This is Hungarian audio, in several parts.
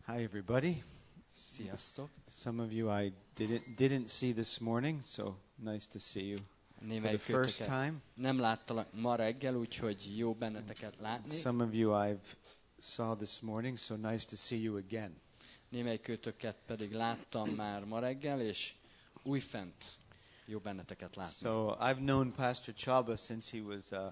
Hi, everybody. Sziasztok! Some of you I didn't see this morning, so nice to see you for the first time. Nem láttalak ma reggel, úgyhogy jó benneteket látni. Some of you I've saw this morning, so nice to see you again. Némelyikőtöket pedig láttam már ma reggel, és újfent jó benneteket látni. So I've known Pastor Chaba since he was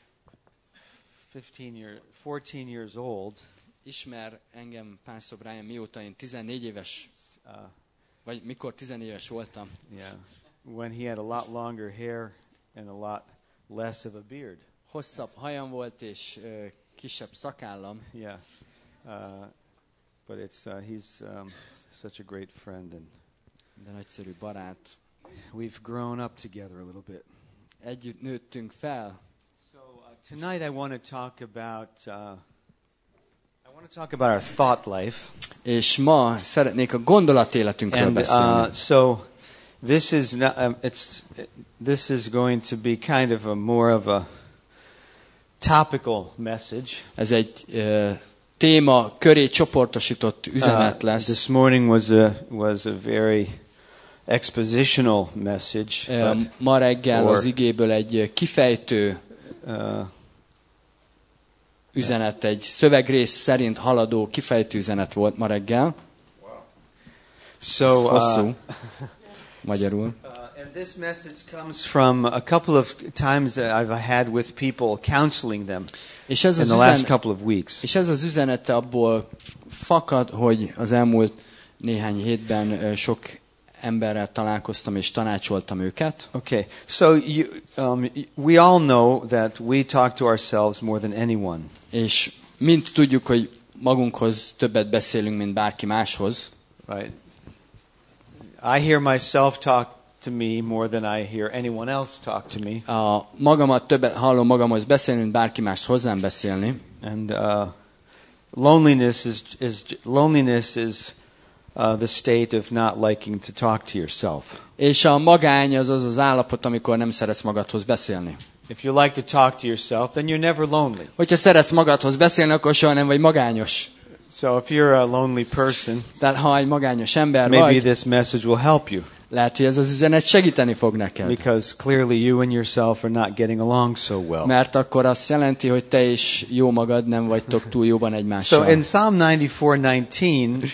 14 years old. Ismer engem Pastor Brian mióta én 14 éves, vagy mikor 14 éves voltam. Yeah, when he had a lot longer hair and a lot less of a beard. Hosszabb hajam volt és kisebb szakállam. Yeah, but he's such a great friend, and de nagyszerű barát. We've grown up together a little bit. Együtt nőttünk fel. So tonight I want to talk about our thought life. És ma szeretnék a gondolatéletünkről beszélni. So this is going to be kind of more of a topical message. Ez egy téma köré csoportosított üzenet lesz. This morning was a very expositional message. Ma reggel az igéből egy kifejtő üzenet, egy szövegrész szerint haladó kifejtő üzenet volt ma reggel. So, hosszú, magyarul. And this message comes from a couple of times that I've had with people, counseling them in the last couple of weeks. És ez az üzenete abból fakad, hogy az elmúlt néhány hétben sok emberrel találkoztam és tanácsoltam őket. Okay, so we all know that we talk to ourselves more than anyone. És mind tudjuk, hogy magunkhoz többet beszélünk, mint bárki máshoz. Right. I hear myself talk to me more than I hear anyone else talk to me. Magamat többet hallom magamhoz beszélni, mint bárki más hozzám beszélni. And loneliness is the state of not liking to talk to yourself. És a magány az az állapot, amikor nem szeretsz magadhoz beszélni. If you like to talk to yourself, then you're never lonely. Hogyha szeretsz magadhoz beszélni, akkor soha nem vagy magányos. So if you're a lonely person, tehát ha egy magányos ember maybe vagy, this message will help you. Lehet, hogy ez az üzenet segíteni fog neked. Because clearly you and yourself are not getting along so well. Mert akkor azt jelenti, hogy te is jó magad nem vagytok túl jóban egymással. So in Psalm 94:19,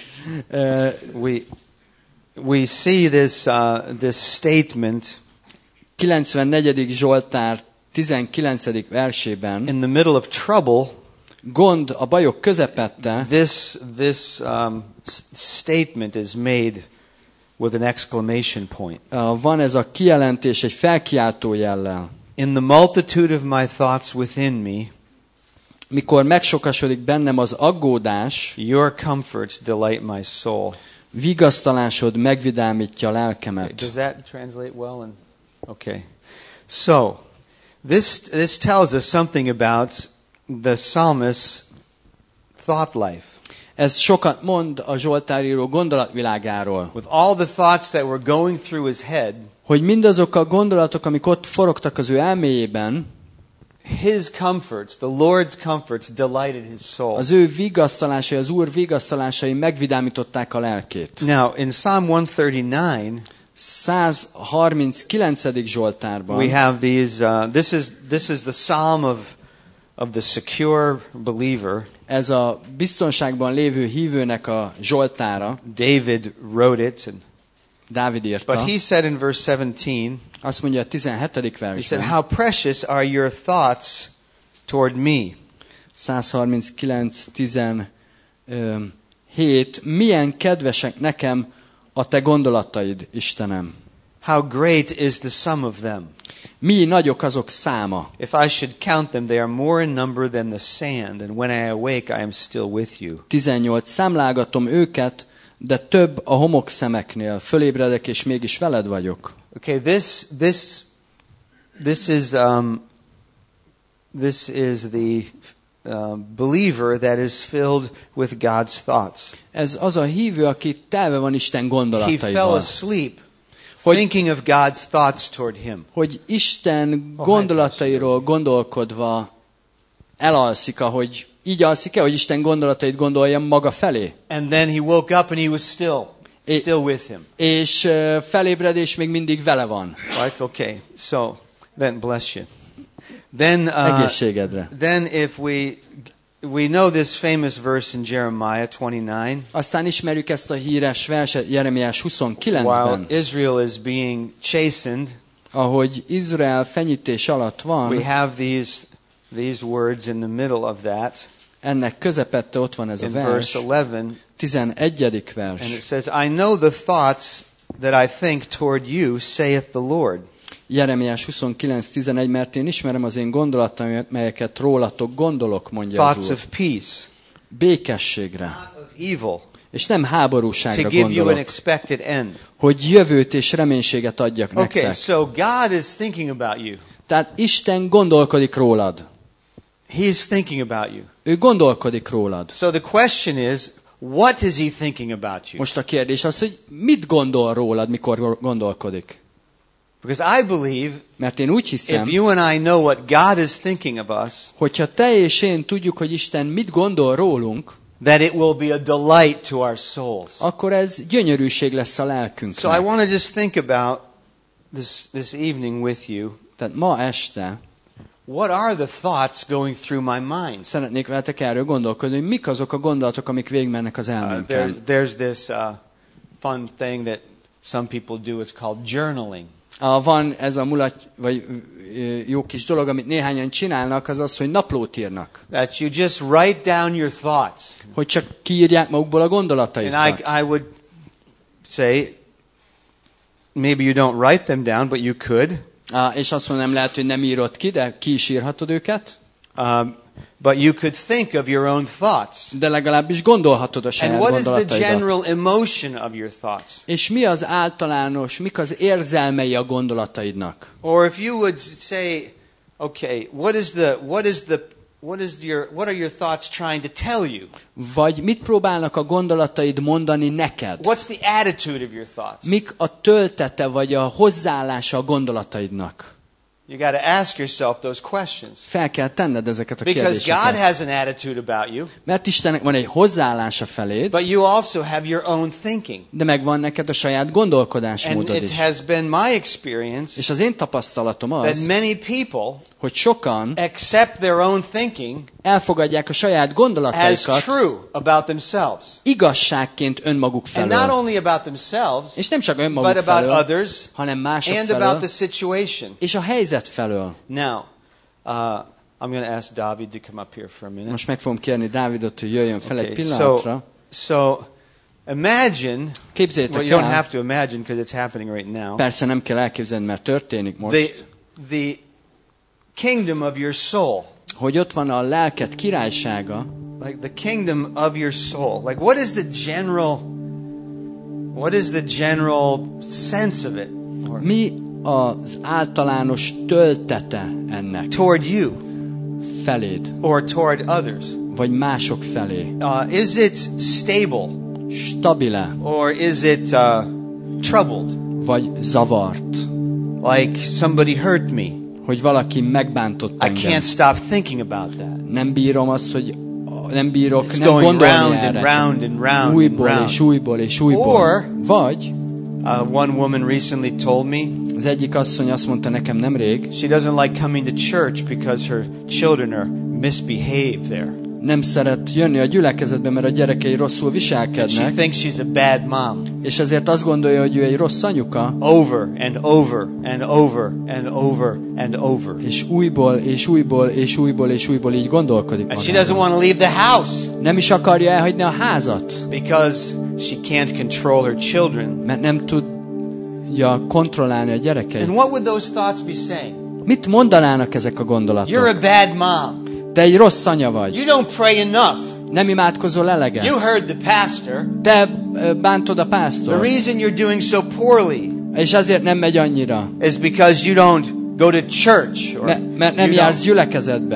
we see this statement. 94. Zsoltár 19. versében. In the middle of trouble, gond a bajok közepette. This statement is made with an exclamation point. Van ez a kijelentés egy felkiáltó jellel. In the multitude of my thoughts within me, mikor megsokasodik bennem az aggódás, your comforts delight my soul. Vigasztalásod megvidámítja lelkemet. Does that translate well? Okay. So, this tells us something about the psalmist's thought life. Ez sokat mond a zsoltáríró gondolatvilágáról. With all the thoughts that were going through his head, hogy mindazok a gondolatok, amik ott forogtak az ő elméjében, his comforts, the Lord's comforts delighted his soul. Az ő vigasztalásai, az Úr vigasztalásai megvidámították a lelkét. Now, in Psalm 139, 139. Zsoltárban, we have these. This is the psalm of the secure believer. Ez a biztonságban lévő hívőnek a zsoltára. David wrote it, and Dávid írta. But he said in verse 17, azt mondja a 17. versben. He said, "How precious are your thoughts toward me." 139:17. Milyen kedvesek nekem a te gondolataid, Istenem. How great is the sum of them. Mi nagyok azok száma. If I should count them, they are more in number than the sand, and when I awake, I am still with you. 18. Számlálgatom őket, de több a homokszemeknél. Fölébredek, és mégis veled vagyok. Okay, this is the believer that is filled with God's thoughts. Ez az a hívő, aki telve van Isten gondolataival. He fell asleep thinking of God's thoughts toward him. Hogy Isten gondolatairól gondolkodva elalszik, ahogy így alszik-e, hogy Isten gondolatait gondolja maga felé? And then he woke up and he was still with him. És felébred, és még mindig vele van. Like, okay, so then bless you. Then, Egészségedre. then if we know this famous verse in Jeremiah 29. Aztán ismerjük ezt a híres verset Jeremiás While 29-ben, Israel is being chastened, ahogy Izrael fenyítés alatt we van, have these words in the middle of that ennek közepette ott van ez a in vers, verse 11. 11. And it vers. says, I know the thoughts that I think toward you, saith the Lord. Jeremiás 29:11, mert én ismerem az én gondolataimat, melyeket rólatok gondolok, mondja Thoughts az Úr. of peace, Békességre, not of evil, és nem to háborúságra give you an gondolok, expected end. hogy jövőt és reménységet adjak Okay, nektek. so God is thinking about you. Tehát Isten gondolkodik rólad. He is thinking about you. Ő gondolkodik rólad. So the question is, what is he thinking about you? Most a kérdés az, hogy mit gondol rólad, mikor gondolkodik. Because I believe Mert én úgy hiszem, if you and I know what God is thinking of us, hogyha te és én tudjuk, hogy Isten mit gondol rólunk, that it will be a delight to our souls. akkor ez gyönyörűség lesz a So I lelkünknek. want to just think about this evening with you. Tehát ma este What are the thoughts going through my mind? szeretnék veletek erről gondolkodni, hogy mik azok a gondolatok, amik végigmennek az elménken. There's this fun thing that some people do. It's called journaling. Van ez a vagy jó kis dolog, amit néhányan csinálnak, az az, hogy naplót írnak. That you just write down your thoughts. Hogy csak kiírják magukból a And gondolataikat. I would say, maybe you don't write them down, but you could. És azt mondom, lehet, hogy nem írod ki, de ki is írhatod őket. But you could think of your own thoughts. De legalábbis gondolhatod a And saját what is the gondolataidat. general emotion of your thoughts? És mi az általános, mik az érzelmei a gondolataidnak? Or if you would say, okay, what are your thoughts trying to tell you? Vagy mit próbálnak a gondolataid mondani neked? What's the attitude of your thoughts? Mik a töltete vagy a hozzáállása a gondolataidnak? You got to ask yourself those questions. Fel kell tenned ezeket a Because God kérdéseket. has an attitude about you, Mert Istennek van egy hozzáállása feléd, but you also have your own thinking. de megvan neked a saját gondolkodásmódod And it is. has been my experience És az én tapasztalatom that az, many people hogy sokan accept their own thinking elfogadják a saját as gondolataikat true about themselves. igazságként önmaguk And not felől. only about themselves, És nem csak önmaguk but about felől, others hanem mások and about the felől, situation. és a helyzet felől. Now, I'm going to ask David to come up here for a minute. Most meg fogom kérni Dávidot, hogy jöjjön fel egy Okay, pillanatra. so imagine, well, Képzeljétek you don't el, have to imagine because it's happening right now. persze nem kell elképzelni, mert történik most, The kingdom of your soul. hogy ott van a lelked királysága, Like the kingdom of your soul. Like what is the general sense of it? Or mi az általános töltete ennek toward you feléd, or toward others? vagy mások felé? Is it stable Stabile, or is it troubled? vagy zavart? Like somebody hurt me. Hogy valaki megbántott I engem. can't stop thinking about that. Nem bírom azt, hogy nem bírok It's nem going gondolni round and erre. round and round Újból and round. és újból és újból. Or- Vagy One woman recently told me az egyik asszony azt mondta nekem nemrég, she doesn't like coming to church because her children are misbehaved there. nem szeret jönni a gyülekezetbe, mert a gyerekei rosszul And she viselkednek, thinks she's a bad mom. és ezért azt gondolja, hogy ő egy rossz anyuka, Over and over and over and over and over. és újból és újból és újból és újból így gondolkodik And she doesn't magában. want to leave the house Nem is akarja elhagyni a házat, because she can't control her children. mert nem tudja kontrollálni a gyerekeit. And what would those thoughts be saying? Mit mondanának ezek a You're a gondolatok? bad mom. Te egy rossz anya vagy. You don't pray enough. Nem imádkozol eleget. You heard the pastor. Te bántod a The pásztort. reason you're doing so poorly És ezért nem megy annyira. is because you don't go to church. Or Mert nem you jársz don't. gyülekezetbe.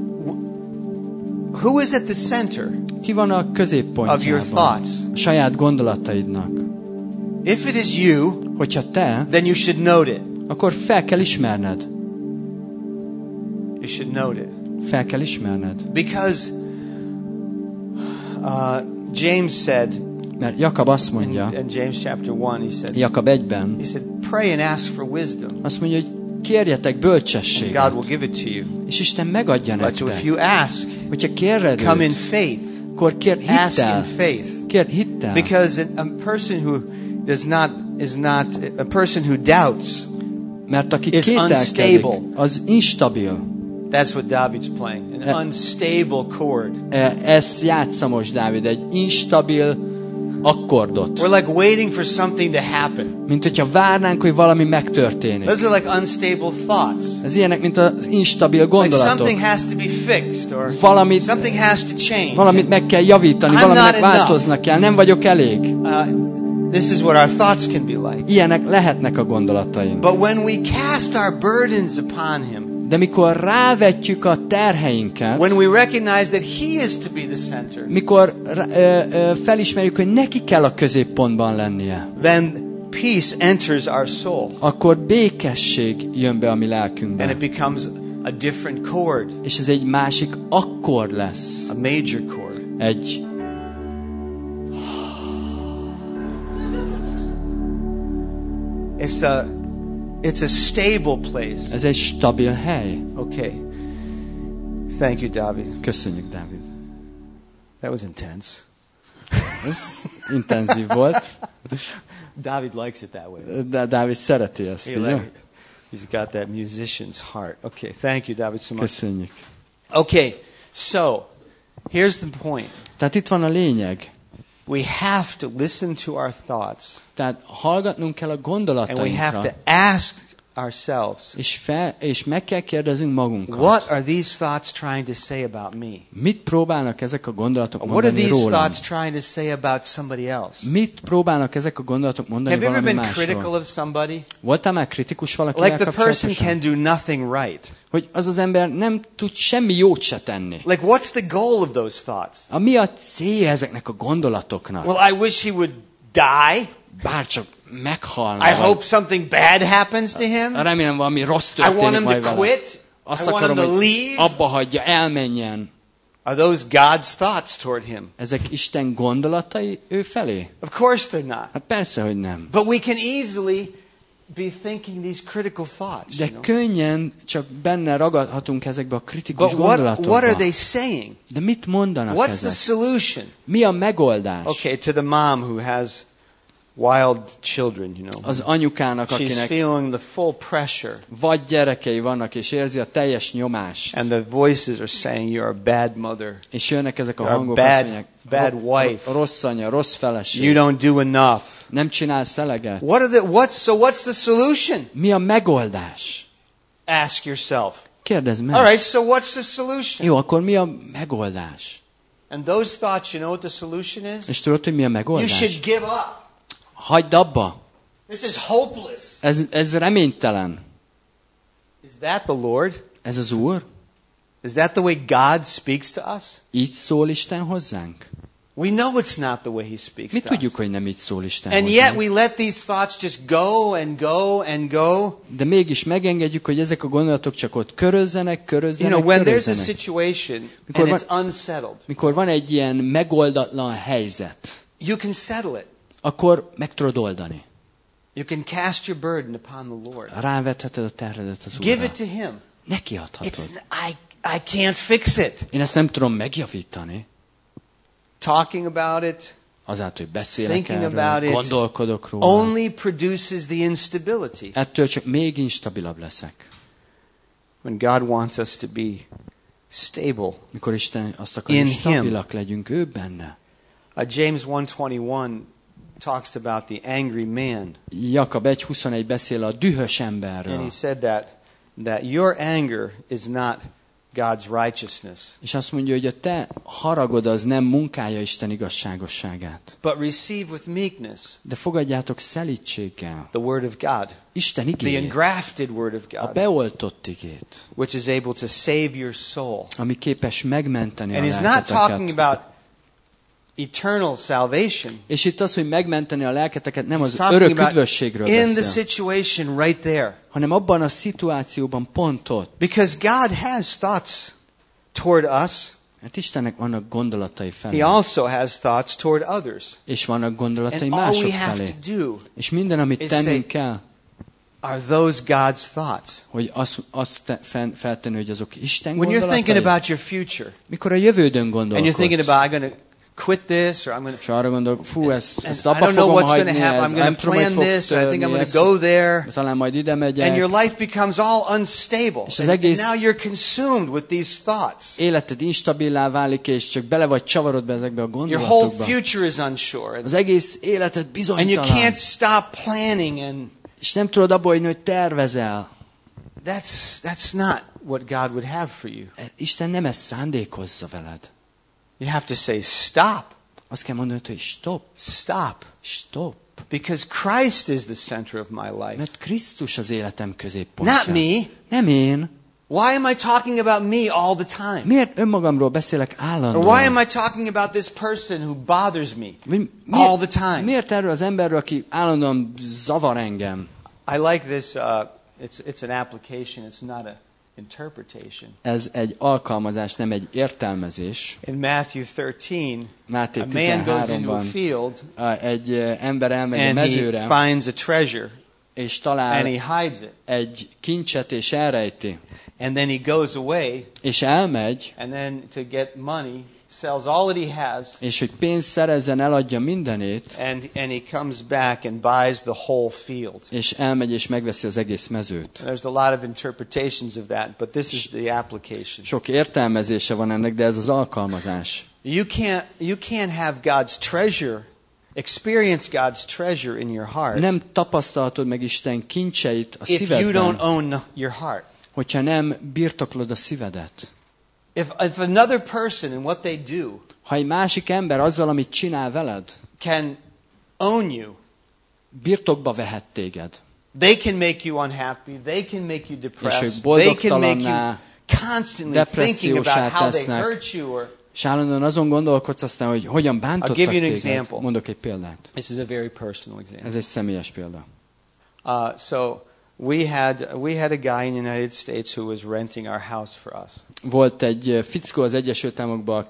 Who is at the center Ki van a of your középpontjában? thoughts? A saját gondolataidnak. If it is you, Hogyha te, then you should note it. akkor fel kell ismerned. You should note it. Fel kell ismerned. Because James said Mert Jakab azt mondja, in James chapter 1, Jakab 1-ben, he said, pray and ask for wisdom, azt mondja, hogy kérjetek and God will bölcsességet, give it to you. és Isten megadja But if nektek. you ask, Hogyha kéred come in őt, faith, akkor kér ask in hittel. faith. Kér hittel. Because a person who is not a person who doubts, Mert aki is kételkedik, unstable. az instabil. that's what David's playing, an unstable chord. Ezt játsza most Dávid, egy instabil akkordot. We're like waiting for something to happen. Mint hogyha várnánk, hogy valami megtörténik. Those are like unstable thoughts. Ez ilyenek, mint az instabil Like gondolatok. something has to be fixed, or Valamit- something has to change. Valamit meg kell javítani, I'm valaminek not enough. változnak kell, nem vagyok elég. This is what our thoughts can be like. Ilyenek lehetnek a gondolataink. But when we cast our burdens upon Him, De mikor rávetjük a terheinket, when we recognize that He is to be the center, mikor felismerjük, hogy neki kell a középpontban lennie, then peace enters our soul, akkor békesség jön be a mi and lelkünkbe. it becomes a different chord, És ez egy másik akkord lesz. a major chord. Egy It's a stable place. ez egy stabil hely. Okay. Thank you, David. Köszönjük, Dávid. That was intense. Ez intenzív volt, David likes it that way. de Dávid szereti ezt, He ugye? He's got that musician's heart. Okay, thank you, David, so much. Köszönjük. Okay, so here's the point. Tehát itt van a lényeg. We have to listen to our thoughts, Tehát hallgatnunk kell a and we have gondolatainkra, to ask ourselves, és meg kell kérdeznünk magunkat. what are these thoughts trying to say about me? Mit próbálnak ezek a gondolatok What are mondani these rólam? thoughts trying to say about somebody else? Mit próbálnak ezek a gondolatok mondani Have you ever valami been critical másról? of somebody? Voltál már kritikus valakivel Like the person kapcsolatosan? can do nothing right. Hogy az az ember nem tud semmi jót se tenni. Like, what's the goal of those thoughts? Mi a célja ezeknek a gondolatoknak? Well, I wish he would die. Bárcsak meghalna. I hope something bad happens to him. Remélem valami rossz I want történik him majd to vele. quit. Azt I want him akarom, to hogy leave. abba hagyja, elmenjen. Are those God's thoughts toward him? Ezek Isten gondolatai ő felé? Of course they're not. Hát persze, hogy nem. But we can easily be thinking these critical thoughts. De You know? könnyen csak benne ragadhatunk ezekbe a kritikus But what are gondolatokba. they saying? De mit mondanak What's the ezek? solution? Mi a megoldás? Okay, to the mom who has wild children, you know. Az anyukának, She's akinek feeling the full pressure, vagy gyerekei vannak, és érzi a teljes nyomást. and the voices are saying you're a bad mother, És jönnek ezek a you're a hangok, azt mondják, bad wife, rossz anya, rossz you feleség, don't do enough. nem csinálsz eleget. What's the solution? Mi a megoldás? Ask yourself. Kérdezd meg. All right, so what's the solution? Jó, akkor mi a megoldás? And those thoughts, you know what the solution is? És tudod, hogy mi a You megoldás? should give up. Hagyd abba. This is hopeless. Ez reménytelen. Is that the Lord? Ez az Úr? Is that the way God speaks to us? Így szól Isten hozzánk? We know it's not the way He speaks Mi to us. tudjuk, hogy nem így szól Isten And yet hozzánk. we let these thoughts just go and go and go. De mégis megengedjük, hogy ezek a gondolatok csak ott körözzenek. You know, when there's a situation and it's unsettled, Mikor van egy ilyen megoldatlan helyzet, you can settle it. akkor meg tudod oldani. You can cast your burden upon the Lord. Rávetheted a terhedet az Give Úrra. it to Him. Neki adhatod. I can't fix it. Én ezt nem tudom megjavítani. Talking about it Azáltal, hogy beszélek Thinking erről, about it gondolkodok róla. only produces the instability. Ettől csak még instabilabb leszek. When God wants us to be stable. Mikor Isten azt akarja, hogy In Him. stabilak legyünk ő benne. James 1:21 talks about the angry man. Jakab 1:21 beszél a dühös And emberről. he said that your anger is not God's righteousness, És azt mondja, hogy a te haragod az nem munkálja Isten igazságosságát. but receive with meekness De fogadjátok szelídséggel the word of God, Isten the igéjét, engrafted word of a God, beoltott igét, which is able to save your soul. ami képes megmenteni a And he's not talking lelketeket. about eternal salvation. És itt az, hogy megmenteni a lelketeket nem He's az talking örök about üdvösségről in the beszél, situation right there. hanem abban a szituációban pont ott. Because God has thoughts toward us. Mert Istennek vannak gondolatai felé. He also has thoughts toward others. És vannak gondolatai And all mások we have felé. to do És minden, amit is tennünk say, kell, are those God's thoughts? hogy azt feltenni, hogy azok Isten When you're thinking gondolatai. about your future, Mikor a jövődön and you're thinking gondolkodsz, about, I'm going to quit this, or I'm going to, és arra gondolok, fú, ezt and I abba don't know fogom what's going hagyni, to happen. ez I'm going nem to tudom, hogy plan fog this, or I think I'm törni, going to go there. talán majd ide And megyek. your life becomes all unstable. És az And egész- now you're consumed with these thoughts. Életed instabilá válik, és csak bele vagy csavarodva ezekbe a Your whole gondolatokba. future is unsure. Az egész életed And you bizonytalan. can't stop planning, and És nem tudod abba hagyni, hogy tervezel. that's not what God would have for you. Isten nem ezt szándékozza veled. You have to say, stop, Azt kell mondani, hogy stop. stop. Because Christ is the center of my life. Mert Krisztus az életem középpontja. Not me. Nem én. Why am I talking about me all the time? Miért önmagamról beszélek Or állandóan? why am I talking about this person who bothers me Vagy all the time? Miért erről az emberről, aki állandóan zavar engem? I like this. It's an application. It's not an interpretation. Ez egy alkalmazás, nem egy értelmezés. In Matthew 13, Máté a man goes into a 13-ban field egy ember elmegy a and he mezőre, finds a treasure és and talál he hides it. egy kincset, és elrejti. And then he goes away, És elmegy, and then to get money, sells all that he has, és hogy pénzt szerezzen, eladja mindenét, and he comes back and buys the whole field. és elmegy, és megveszi az egész mezőt. There's a lot of interpretations of that, but this is the application. Sok értelmezése van ennek, de ez az alkalmazás. You can't have God's treasure, experience God's treasure in your heart Nem tapasztalhatod meg Isten kincseit a if you don't szívedben, own your heart. hogyha nem birtoklod a szívedet. If another person and what they do Ha egy másik ember azzal, amit csinál veled, can own you, birtokba vehet téged, they can make you unhappy, they can make you depressed, ők they can make you boldogtalanná, constantly thinking about depressziósá how they tesznek. hurt you. Or és állandóan azon gondolkodsz aztán, hogy hogyan bántottak I'll give you an téged. example. Mondok egy példát. this is a very personal example. Ez egy személyes példa. So we had a guy in the United States who was renting our house for us. Volt egy fickó az Egyesült Államokban,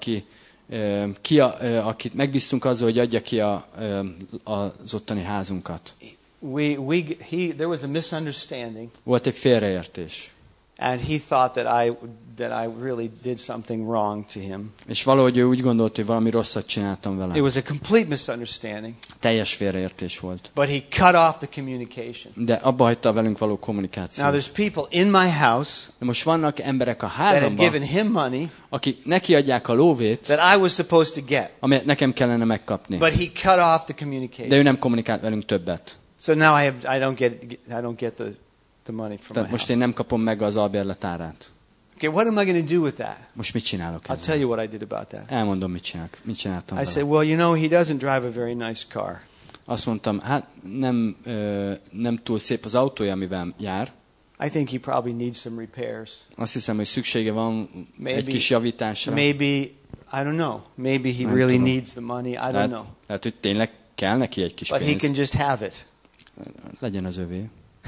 akit megbíztunk azzal, hogy adja ki az ottani házunkat. There was a misunderstanding, Volt egy félreértés. and he thought that I really did something wrong to him. És valahogy ő úgy gondolt, hogy valami rosszat csináltam It vele. was a complete misunderstanding, Teljes félreértés volt. but he cut off the communication. De abba hagyta a velünk való Now kommunikációt. there's people in my house De most vannak emberek a that have házamban, given him money akik neki adják a lóvét, that I was supposed to get, amelyet nekem kellene megkapni. but he cut off the De communication. ő nem kommunikált velünk többet. So now I don't get the money from my Tehát most house. én nem kapom meg az albérlet árát. Okay, what am I going to do with that? Most mit csinálok I'll tell ezzel? you what I did about that. Elmondom, mit csináltam I vele. said, well, he doesn't drive a very nice car. Azt mondtam, hát nem túl szép az autója, amivel jár. I think he probably needs some repairs. Azt hiszem, hogy szüksége van egy kis javításra. Maybe, I don't know. Maybe he Nem really tudom. needs the money. I don't know. Lehet, hogy tényleg kell neki egy kis But he can pénz. just have it. Legyen az övé.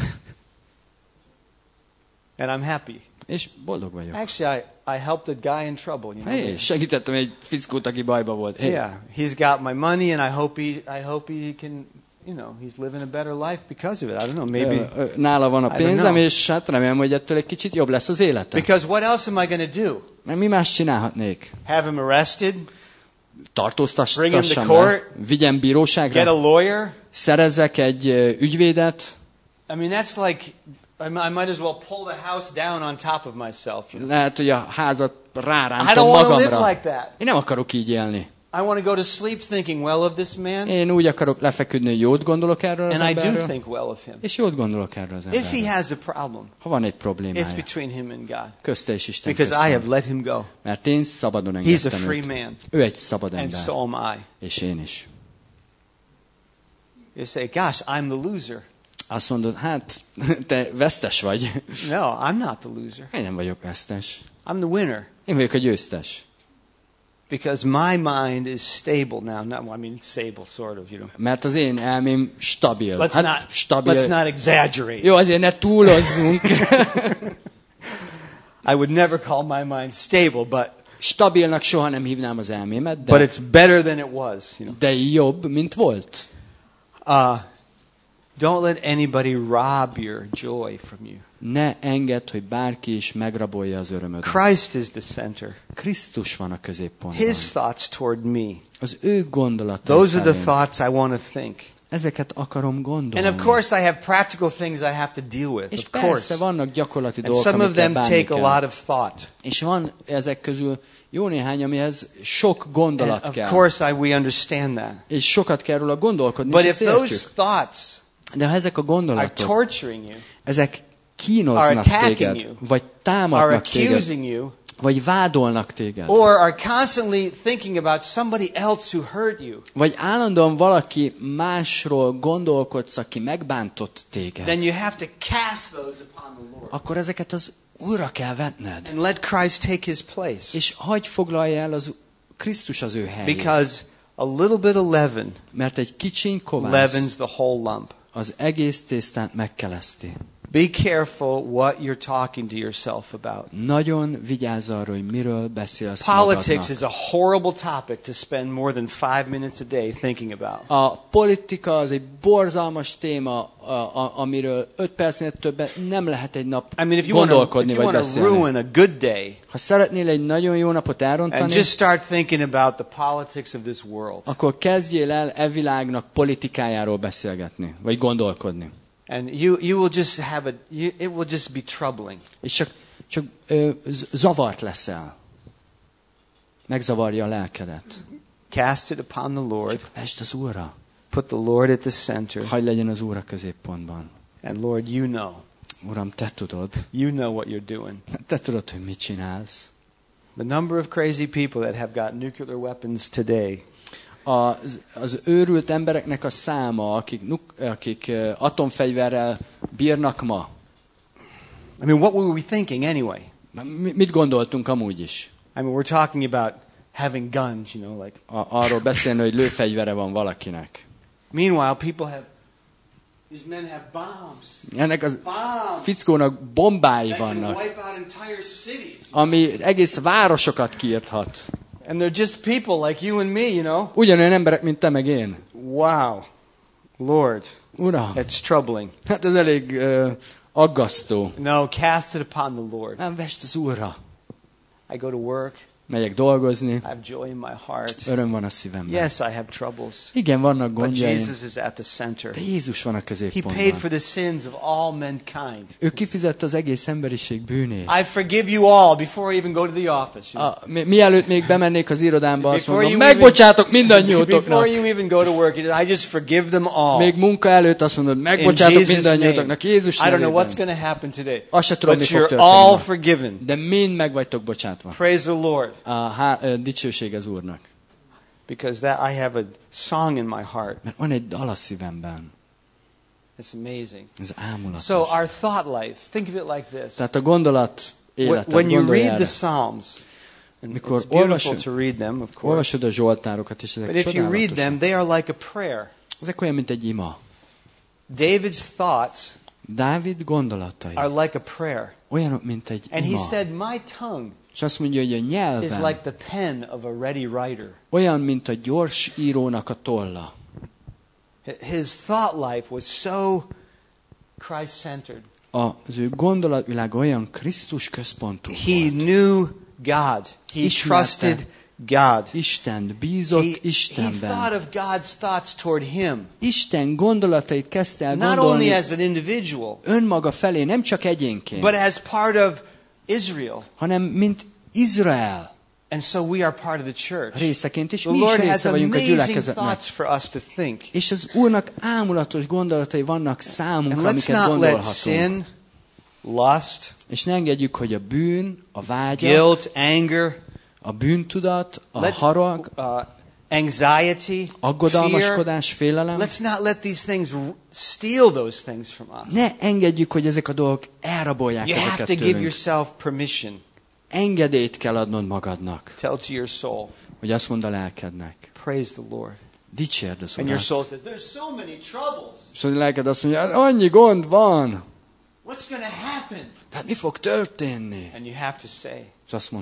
And I'm happy. És boldog vagyok. Actually, I helped a guy in trouble. You know? Hey, segítettem egy fickót, aki bajba volt. Hey. Yeah, he's got my money, and I hope he can. He's living a better life because of it. I don't know. Maybe Nála van a I don't pénzem, know. és hát remélem, hogy ettől egy kicsit jobb lesz az életem. because what else am I going to do? Mert mi más csinálhatnék? Have him arrested? Bring him Tartóztassam to le? court? Vigyem Get a bíróságra? lawyer? Szerezzek egy ügyvédet? I mean, that's like I might as well pull the house down on top of myself. Lehet, hogy a házat I rárántom don't want to live magamra. like that. Én nem akarok így élni. I want to go to sleep thinking well of this man, Én úgy akarok lefeküdni, hogy jót gondolok erről az and I do emberről, think well of him. és jót gondolok erről az If he emberről. has a problem, Ha van egy it's problémája, between him and God. közte és Isten Because I között. have let him go. Mert én szabadon He's a engedtem free őt. man, Ő egy szabad and ember, so am I. és én is. You say, gosh, I'm the loser. Azt mondod, hát te vesztes vagy. No, I'm not the loser. Én nem vagyok vesztes. I'm the winner. Én vagyok a győztes. Because my mind is stable now. I mean, it's stable, sort of, Mert az én elmém stabil. Let's not exaggerate. Jó, azért ne túlozzunk. I would never call my mind stable, but Stabilnak soha nem hívnám az elmémet, but it's better than it was. de jobb, mint volt. Don't let anybody rob your joy from you. Ne engedd, hogy bárki is megrabolja az örömödet. Christ is the center. Krisztus van a középpontban. His thoughts toward me. Az ő gondolatai Those are the felém. thoughts I want to think. Ezeket akarom gondolni. And of course I have practical things I have to deal with. És Of persze course. vannak gyakorlati And dolgok, some of amikkel them bánni take a kell. lot of thought. És van ezek közül jó néhány, amihez sok And gondolat of kell. course we understand that. És sokat kell róla gondolkodni, But és if ezt those értjük. thoughts De ha ezek a are gondolatok, torturing you, ezek are kínoznak attacking téged, you, vagy are támadnak téged, accusing you, vagy vádolnak téged, or are constantly thinking about somebody else who hurt you, vagy állandóan valaki másról gondolkodsz, aki megbántott téged, then you have to cast those upon the Lord. akkor ezeket az Úrra kell vetned. And let Christ take his place. És hagyj foglalja el az Krisztus az ő helyét. Because a little bit of leaven Mert egy kicsiny kovász leavens the whole lump. az egész tésztát megkeleszti. Be careful what you're talking to yourself about. Nagyon vigyázz arra, hogy miről beszélsz Politics magadnak. is a horrible topic to spend more than 5 minutes a day thinking about. A politika az egy borzalmas téma, amiről 5 percnél többet nem lehet egy nap I mean, if you want gondolkodni vagy to beszélni. ruin a good day Ha szeretnél egy nagyon jó napot and elrontani, just start thinking about the politics of this world, akkor kezdjél el e világnak politikájáról beszélgetni, vagy gondolkodni. and you will just have it will just be troubling. És csak zavart leszel. Megzavarja a lelkedet. Cast it upon the Lord. Esd az Úrra. Put the Lord at the center. Hadd legyen az Úr a középpontban. And Lord, you know. Uram, te tudod. You know what you're doing. Te tudod, hogy mit csinálsz. The number of crazy people that have got nuclear weapons today. Az őrült embereknek a száma, akik atomfegyverrel bírnak ma. I mean, what were we thinking anyway? Mit gondoltunk amúgy is? I mean, we're talking about having guns, like. Arról beszélni, hogy lőfegyvere van valakinek. Meanwhile, these men have bombs. Ennek az fickónak bombái That can vannak, wipe out entire cities. ami egész városokat kiirthat. And they're just people like you and me, Ugyanolyan emberek, mint te meg én. Wow. Lord, Uram, that's troubling. hát ez elég aggasztó. No, cast it upon the Lord. Nem vesd az Úrra. I go to work. Megyek dolgozni, I have joy in my heart. öröm van a szívemben. Yes, I have troubles. Igen, vannak But gondjaim, Jesus is at the center. de Jézus van a He paid középpontban. for the sins of all mankind. Ő kifizette az egész emberiség bűnét. I forgive you all before I even go to the office. Mielőtt még bemennék az irodámba, azt Before mondom, you even- megbocsátok mindannyiótoknak. Before you even go to work, I just forgive them all. Még munka előtt azt mondod, In megbocsátok Jesus' name. mindannyiótoknak, Jézus I don't know what's nevében. going to happen today. Azt se tudom, mi But fog you're történni all ma. forgiven. De mind meg vagytok bocsátva. Praise the Lord. Dicsőség az Úrnak. Because I have a song in my heart. Mert van egy dal a szívemben. It's amazing. Ez ámulatos. So our thought life, think of it like this. Tehát a gondolat életet, When you gondolj read erre. the Psalms, and Mikor it's beautiful olvasod- to read them, of course. Olvasod a Zsoltárokat, és ezek But if you read csodálatosak. them, they are like a prayer. Ezek olyan, mint egy ima. David's thoughts Dávid gondolatai are like a prayer. olyanok, mint egy And he ima. said, my tongue És azt mondja, hogy a is nyelvem like the pen of a ready writer. olyan, mint a gyors írónak a tolla. His thought life was so Christ-centered. Az ő gondolatvilága olyan Krisztus központú He volt. knew God. He Ismerte trusted God. Isten, bízott He thought Istenben. of God's thoughts toward him, Isten gondolatait kezdte el not only gondolni as an individual, önmaga felé, nem csak egyénként, but as part of Israel. hanem mint Izrael And so we are part of the church. részeként, és The mi is Lord has része vagyunk a amazing gyülekezetnek. thoughts for us to think. És az Úrnak ámulatos gondolatai vannak And számunkra, let's amiket not let gondolhatunk. sin, lust, És ne engedjük, hogy a bűn, a vágyak, guilt, anger, a bűntudat, a harag, anxiety, fear, aggodalmaskodás, félelem, let's not let these things steal those things from us. ne engedjük, hogy ezek a dolgok elrabolják You have ezeket to give tőlünk. yourself permission. Engedélyt kell adnod magadnak, Tell to your soul, hogy azt mondd a lelkednek. praise the Lord. Dicsérd az And your soul Urat. says, there's so many troubles. És a lelked azt mondja, annyi gond van. What's going to happen? Tehát mi fog történni? And you have to say, És azt mondod,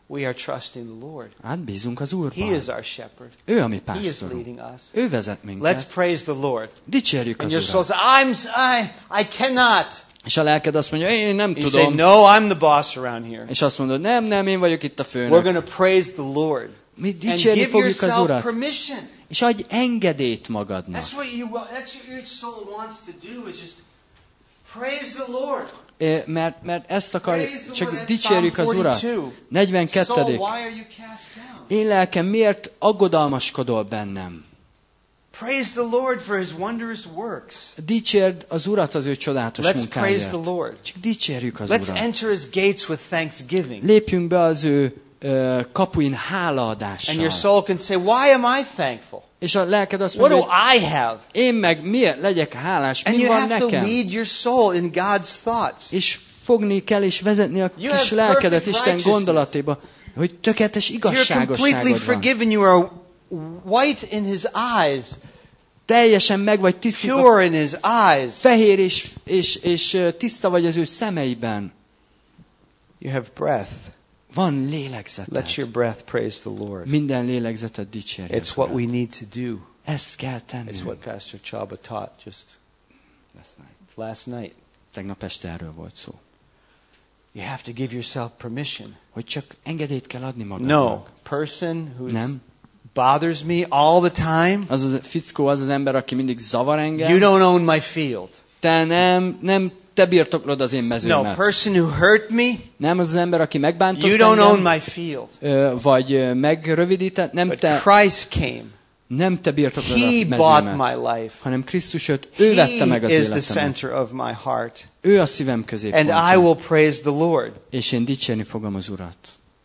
We are trusting the Lord. Hát bízunk az He Úrban. is our shepherd. Ő a mi He is pásztorunk. leading us. Ő vezet Let's minket. praise the Lord. Dicsérjük And az your soul Urat. says, I cannot. És a lelked azt mondja, én nem You say, tudom. no, I'm the boss around here. És azt mondod, nem, én vagyok itt a We're főnök. going to praise the Lord. Mi And dicsérni give fogjuk az yourself Urat. permission. És adj engedélyt magadnak. That's what your soul wants to do, is just praise the Lord. Mert ezt akarjuk, Praise the Lord. csak That's dicsérjük az Psalm Urat. 42. 42. Soul, why are you cast down? Én lelkem, miért aggodalmaskodol bennem? Praise the Lord for his wondrous works. Dicsérd az Urat az ő csodálatos Let's praise the munkáját. Lord. Csak dicsérjük az Let's Urat. enter his gates with thanksgiving. Lépjünk be az ő kapuin And your hálaadással. soul can say, why am I thankful? És a lelked azt What mondja, do hogy I have? én meg miért legyek hálás, And mi you van have to nekem? lead your soul in God's thoughts. És fogni kell és vezetni a You kis have lelkedet perfect Isten righteousness. gondolatéba, hogy tökéletes You're completely igazságosságod van. forgiven. You are white in his eyes, Teljesen meg vagy tisztítva, pure in his eyes. fehér és tiszta vagy az ő szemeiben. You have breath. Van lélegzeted. Let your breath praise the Lord. Minden lélegzeted dicsérje. It's what we need to do. Ezt kell It's tenni. what Pastor Chaba taught just last night. Tegnap este erről volt szó. You have to give yourself permission. Hogy csak engedélyt kell adni magadnak. No person who Nem. bothers me all the time. Az a fickó, az az ember, aki mindig zavar engem. You don't own my field. Te nem te birtoklod az én No, mezőmet. person who hurt me, Nem az az ember, aki megbántott you don't own engem, my field. vagy megrövidített, But Christ came. nem te birtoklod He a bought mezőmet, my life. hanem Krisztus jött, ő vette meg az He is the életemet. center of my heart. Ő a szívem And I középpontja. will praise the Lord. És én dicsérni fogom az Urat.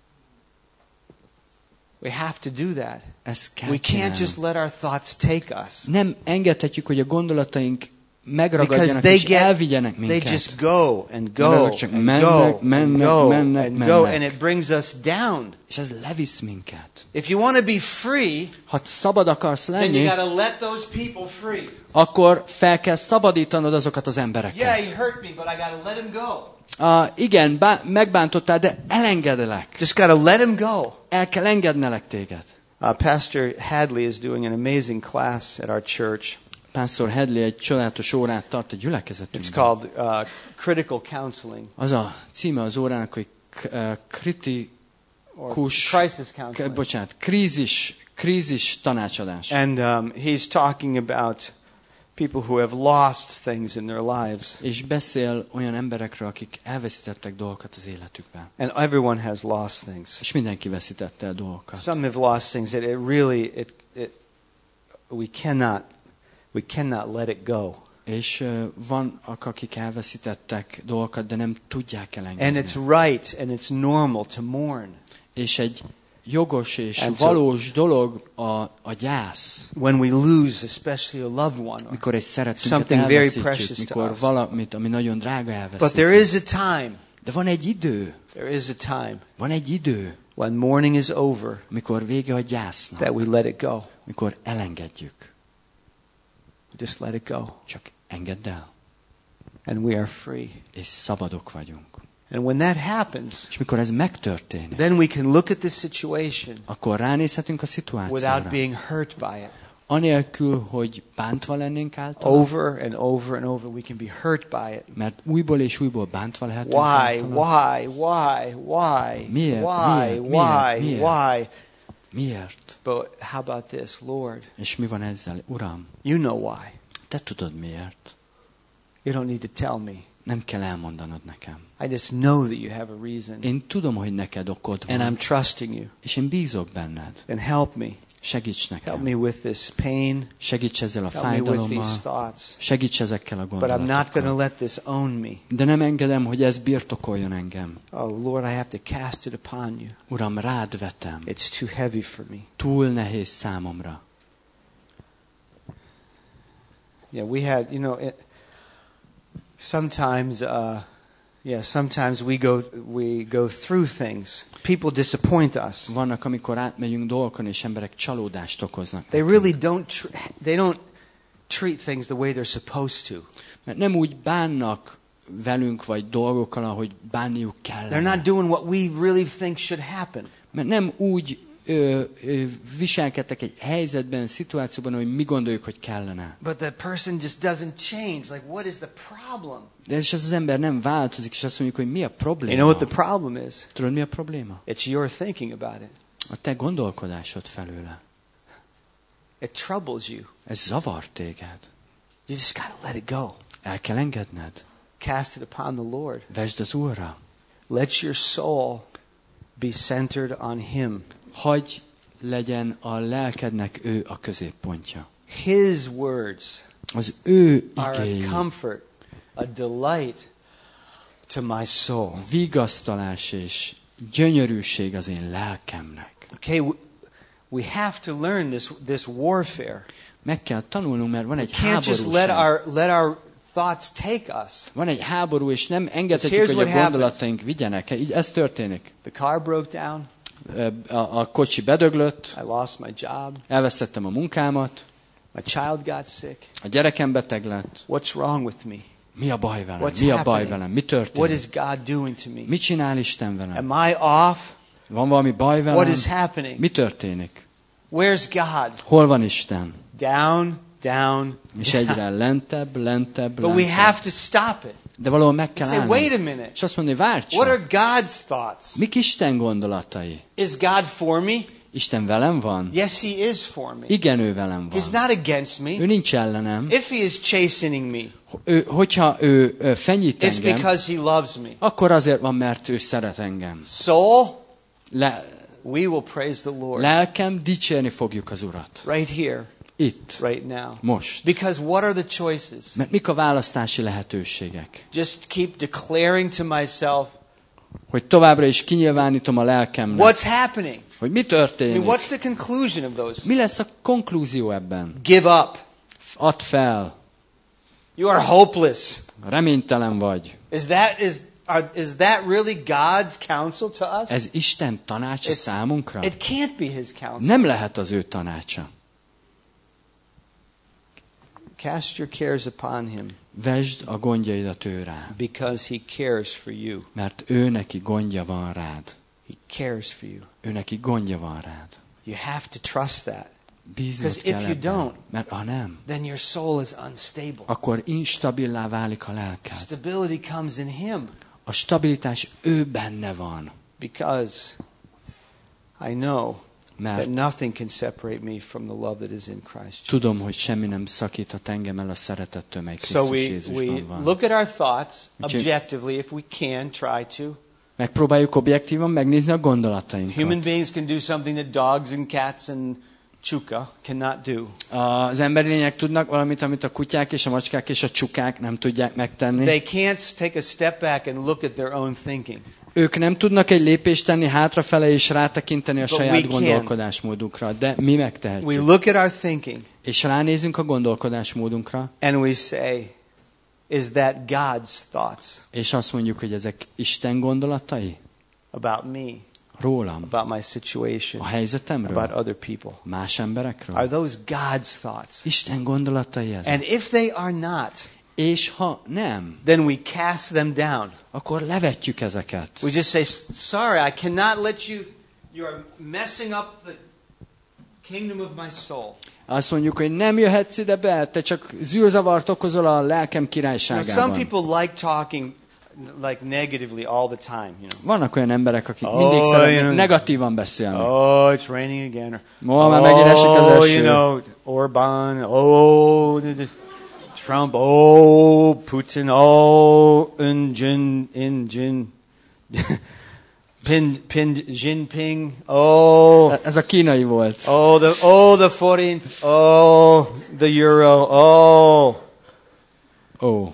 We have to do that. Ezt kell We can't csinálni. just let our thoughts take us. Nem engedhetjük, hogy a gondolataink Because megragadjanak they és get, elvigyenek they minket. just go and Mert go azok csak and mennek, go and mennek, go mennek, and go, mennek. and it brings us down. És ez levisz minket. If you want to be free, Ha szabad akarsz then you lenni, got to let those people free. akkor fel kell szabadítanod azokat az Yeah, embereket. he hurt me, but I got to let him go. Igen, megbántottál, de elengedlek. Just got to let him go. El kell engednelek téged. Pastor Hadley is doing an amazing class at our church. Pásztor Hedley egy csodálatos órát tart a It's gyülekezetünkben. called Critical Counseling. Az a címe az órának, hogy Or kritikus, crisis counseling. krízis tanácsadás. And he's talking about people who have lost things in their lives. És beszél olyan emberekről, akik elveszítettek dolgokat az életükben. And everyone has lost things. És mindenki veszítette el dolgokat. Some have lost things that it really we cannot let it go. És vannak, akik elveszítettek dolgokat, de nem tudják And elengedni. it's right and it's normal to mourn. És egy jogos és And so- valós dolog a gyász. When we lose, especially a loved one. Mikor egy szeretünket Something very elveszítjük, precious to mikor us. valamit, ami nagyon drága But there elveszítjük. is a time. De van egy idő, There is a time van egy idő, when mourning is over mikor vége a gyásznak, that we let it go. mikor elengedjük. We just let it go. Csak engedd el, And we are free. és szabadok vagyunk. And when that happens, És mikor ez megtörténik, then we can look at the situation akkor ránézhetünk a without szituációra. being hurt by it. Anélkül, hogy bántva lennénk általa, Over and over and over, we can be hurt by it. mert újból és újból bántva lehetünk Why? általa. Why? Miért? Why? Miért? Why? Miért? Why? Miért? But how about this, Lord? És mi van ezzel? Uram, You know why. te tudod miért. You don't need to tell me. Nem kell elmondanod nekem. I just know that you have a reason. Én tudom, hogy neked okod And I'm van, trusting you. és én bízok benned. And help me. Segíts Help nekem. me with this pain. Segíts ezzel a Help me with these fájdalommal. thoughts. Segíts ezekkel a But I'm not going to gondolatokkal. let this own me. De nem engedem, hogy ez birtokoljon engem. Oh, Lord, I have to cast it upon you. Uram, rád vetem. It's too heavy for me. Túl nehéz számomra. Yeah, we had, sometimes we go through things. People disappoint us. Vannak, amikor átmegyünk dolgokon, és emberek csalódást okoznak. They really don't treat things the way they're supposed to. Mert nem úgy bánnak velünk, vagy dolgokkal, ahogy bánniuk They're kellene. not doing what we really think should happen. Mert nem úgy viselkedtek egy helyzetben, szituációban, hogy mi gondoljuk, hogy kellene. But the person just doesn't change. Like, what is the problem? De és az ember nem változik, és azt mondjuk, hogy mi a probléma. You know what the problem is? Tudod, mi a probléma? It's your thinking about it. A te gondolkodásod felőle. It troubles you. Ez zavar téged. You just got to let it go. El kell engedned. Cast it upon the Lord. Vesd az Úrra. Let your soul be centered on Him. Hagyj legyen a lelkednek ő a középpontja. His words Az ő are igéi, a comfort, a delight to my soul. vigasztalás és gyönyörűség az én lelkemnek. Okay, we have to learn this warfare. Meg kell tanulnunk, mert van egy Can't just háború. let our thoughts take us. Van egy háború, és nem engedhetjük, Here's hogy what a gondolataink vigyenek. Így ez történik. The car broke down. A kocsi bedöglött, I lost my job. elvesztettem a munkámat, My child got sick. a gyerekem beteg lett. What's wrong with me? Mi a baj velem? What's Mi a baj happening? velem? Mi What történik? is God doing to me? Mit csinál Isten velem? Am I off? Van valami baj What velem? is happening? Mi történik? Where's God? Hol van Isten? Down, down, És down. egyre lentebb. But we have to stop it. De valahol meg kell Say, wait a állni. minute. És azt mondani, várj What are csak. God's thoughts? Mik Isten gondolatai? Is God for me? Isten velem van? Yes, He is for me. Igen, ő velem van. He's not against me. Ő nincs ellenem. If He is chastening me, Hogyha ő fenyít it's engem, because He loves me. akkor azért van, mert ő szeret engem. Soul, we will praise the Lord. Lelkem, dicsérni fogjuk az Urat. Right here, Itt, right now. most. Because what are the choices? Mert mik a választási lehetőségek? Just keep declaring to myself, Hogy továbbra is kinyilvánítom a lelkemnek, what's happening? hogy mi I történik. mean, what's the conclusion of those? Mi lesz a konklúzió ebben? Give up. Add fel. You are hopeless. Reménytelen vagy. Is that really God's counsel to us? Ez Isten tanácsa számunkra? It can't be His counsel. Nem lehet az ő tanácsa. Cast your cares upon Him, Vesd a gondjaidat ő rá, because He cares for you. mert ő neki gondja van rád. He cares for you. Ő neki gondja van rád. You have to trust that. Bíznod Because if kell you ebben, don't, mert ha nem, then your soul is unstable. akkor instabilá válik a lelked. Stability comes in Him, A stabilitás ő benne van, because I know mert that nothing can separate me from the love that is in Christ Jesus. tudom, hogy semmi nem szakíthat engem el a szeretettől, mely So Krisztus we Jézusban van. look at our thoughts Úgyhogy- objectively, if we can, try to. Megpróbáljuk objektívan megnézni a gondolatainkat. Human beings can do something that dogs and cats and chuka cannot do. Az emberi lények tudnak valamit, amit a kutyák és a macskák és a csukák nem tudják megtenni. They can't take a step back and look at their own thinking. Ők nem tudnak egy lépést tenni hátrafele és rátekinteni a But we saját can. gondolkodásmódukra, de mi We megtehetjük. look at our thinking És ránézünk a gondolkodásmódunkra, and we say, is that God's thoughts és azt mondjuk, hogy ezek Isten gondolatai? about me, Rólam, about my a situation, about helyzetemről, other people? más Are emberekről? those God's thoughts? Isten gondolatai ezek. And if they are not, És ha nem, then we cast them down. akkor levetjük ezeket. We just say, sorry, I cannot let you, you're messing up the kingdom of my soul. Azt mondjuk, hogy nem jöhetsz ide be, te csak zűrzavart okozol a lelkem Some királyságában. people like talking like negatively all the time, Vannak olyan emberek, akik Oh, mindig szeretnek you know. negatívan beszélni. Oh, it's raining again. Or, Ma már megint esik az eső. Orbán, Trump, Putin, Jinping, Ez a kínai volt. the forint, the euro, Ó.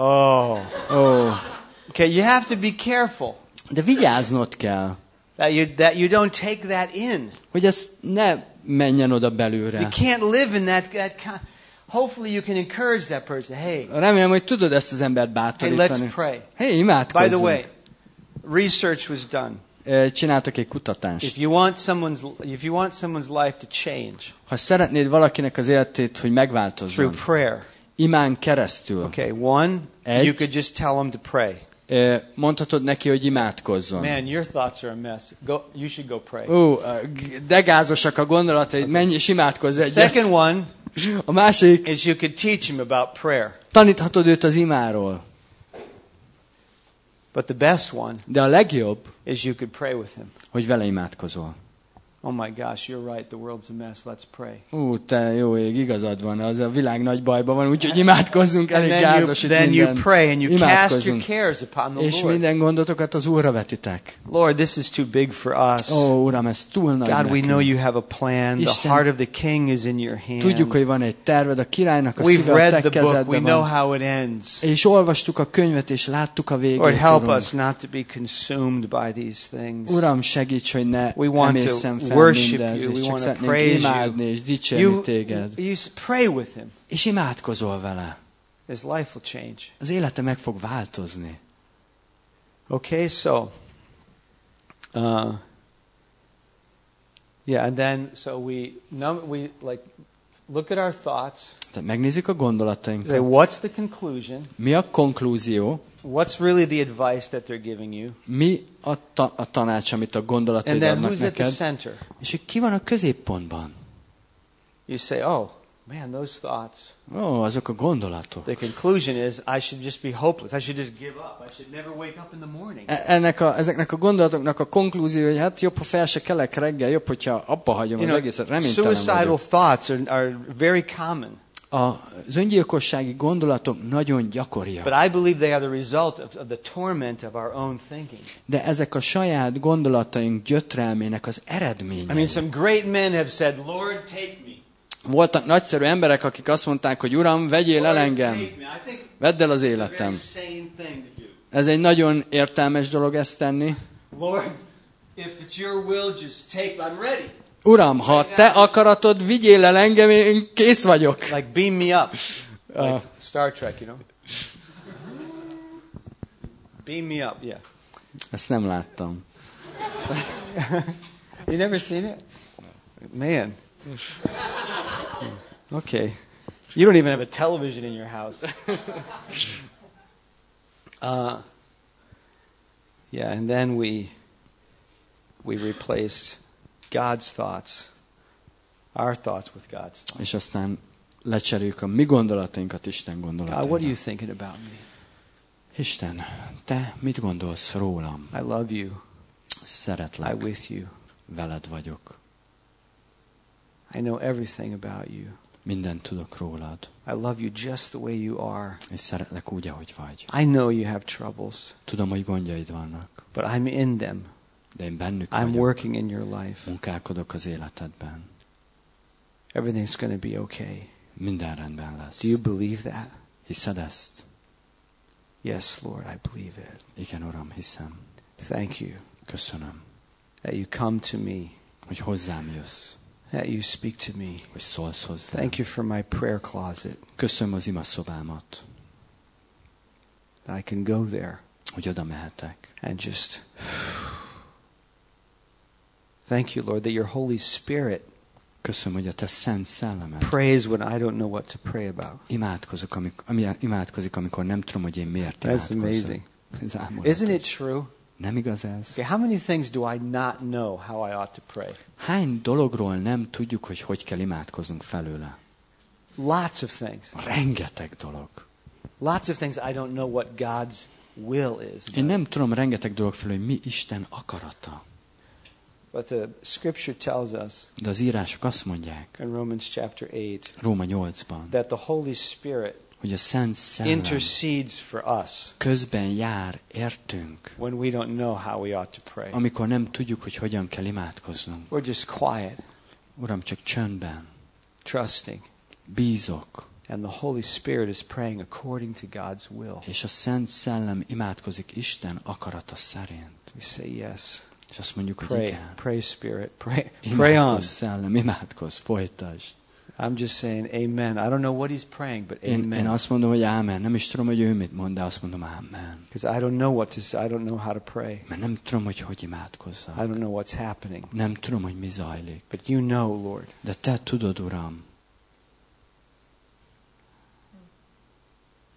Okay, you have to be careful De vigyáznod kell, that you don't take that in. hogy ez ne menjen oda belőle. You can't live in that hopefully you can encourage that person. Hey, Remélem, hogy tudod ezt az embert let's bátorítani. pray. Hey, By the imádkozzunk. way, research was done. Csináltak egy kutatást. If you want someone's life to change Ha szeretnéd valakinek az életét, hogy through megváltozzon, prayer, imán keresztül. Okay, one, Egy. you could just tell them to pray. Mondhatod neki, hogy imádkozzon. Man, your thoughts are a mess. You should go pray. De gázosak a gondolatai, menj és imádkozz egyet. Second one A másik, is you could teach him about prayer. taníthatod őt az imáról. But the best one De a legjobb, is you could pray with him. hogy vele imádkozol. Oh my gosh, you're right. The world's a mess. Let's pray. Te jó ég, igazad van, az a világ nagy bajban van, úgyhogy imádkozzunk, elég gázos itt then minden. you pray and you cast your Imádkozunk. cares upon the És Lord. minden gondotokat az Úrra vetitek. Lord, this is too big for us. Uram, ez túl nagy God, we know nekünk. you have a plan. The Isten, heart of the king is in your Tudjuk, hand. hogy van egy terved, a királynak a We've szíve a read te the book. We kezedben know van. how it ends. És olvastuk a könyvet, és láttuk a végét. Lord, help Uram. us not to be consumed by these things. Uram, segíts, hogy ne We want emészzen to fel worship mindez, you. és We csak want to szeretnénk praise imádni you. és dicsérni téged. You pray with him. És imádkozol vele. His life will change. Az élete meg fog változni. Okay, so, yeah, and then we like look at our thoughts. Tehát megnézzük a Say, gondolatainkat. what's the conclusion? Mi a konklúzió? What's really the advice that they're giving you? Mi a tanács, amit a And gondolataid then adnak who's at the neked? center? És hogy ki van a középpontban? You say, oh, man, those thoughts. Azok a gondolatok. The conclusion is I should just be hopeless. I should just give up. I should never wake up in the morning. Ezeknek a gondolatoknak a konklúzió, hogy hát jobb, ha fel se kelek reggel, jobb, hogyha abba hagyom az egészet, reménytelen suicidal vagyok. thoughts are very common. Az öngyilkossági gondolatok nagyon gyakoriak. But I believe they are the result of the torment of our own thinking. De ezek a saját gondolataink gyötrelmének az I mean, eredményei. some great men have said, Lord, take me. Voltak nagyszerű emberek, akik azt mondták, hogy Uram, vegyél el Lord, engem, take me. I think vedd el az it's a very életem. sane thing to do. Ez egy nagyon értelmes dolog ezt tenni. Lord, if it's your will, just take me. I'm ready. Uram, ha te akaratod, vigyél el engem, én kész vagyok. Like beam me up. Like Star Trek, you know. Beam me up, yeah. Ezt nem láttam. You never seen it? Man. Okay. You don't even have a television in your house. Yeah, and then we replace God's thoughts, our thoughts with God's thoughts. És aztán lecseréljük a mi gondolatainkat Isten God, what are you gondolatainkkal. thinking about me? Isten, te mit gondolsz rólam? I love you. Szeretlek, I'm with you. veled vagyok. I know everything about you. Mindent tudok rólad, I love you just the way you are. és szeretlek úgy, ahogy vagy. I know you have troubles, Tudom, hogy gondjaid vannak, but I'm in them. de én bennük I'm vagyok. working in your life. Munkálkodok az életedben. Everything's going to be okay. Minden rendben lesz. Do you believe that? Hiszed ezt? Yes, Lord, I believe it. Igen, Uram, hiszem. Thank you Köszönöm, that you come to me, hogy hozzám jössz, that you speak to me. hogy szólsz hozzám. Thank you for my prayer closet. Köszönöm az imaszobámat, That I can go there hogy oda mehetek. and just thank you, Lord, that your Holy Spirit Köszönöm, hogy a te szent szellemed prays when I don't know what to pray about. imádkozik, amikor nem tudom, hogy én miért That's imádkozom. amazing. Ez ámulatos. Isn't it true? Nem igaz ez? Okay, how many things do I not know how I ought to pray? Hány dologról nem tudjuk, hogy kell imádkoznunk felőle? Lots of things. Rengeteg dolog. Lots of things I don't know what God's will is. Én nem tudom rengeteg dolog felől, hogy mi Isten akarata. But the scripture tells us De az írások azt mondják, in Romans chapter 8 Róma 8-ban, that the Holy Spirit hogy a Szent Szellem intercedes for us közben jár értünk, when we don't know how we ought to pray. amikor nem tudjuk, hogy hogyan kell imádkoznunk. We're just quiet, Uram, csak csöndben, trusting, bízok, and the Holy Spirit is praying according to God's will. és a Szent Szellem imádkozik Isten akarata szerint. We say yes. És azt mondjuk, hogy Pray, igen. pray, Spirit, pray on. Imádkozz, Szellem, imádkozz, folytasd. I'm just saying amen. I don't know what he's praying, but Én amen. azt mondom, hogy ámen. Nem is tudom, hogy ő mit mond, de azt mondom, ámen. Because I don't know what to say. I don't know how to pray. Mert nem tudom, hogy I imádkozzak. don't know what's happening. Nem tudom, hogy mi zajlik. But you know, Lord. De te tudod, Uram.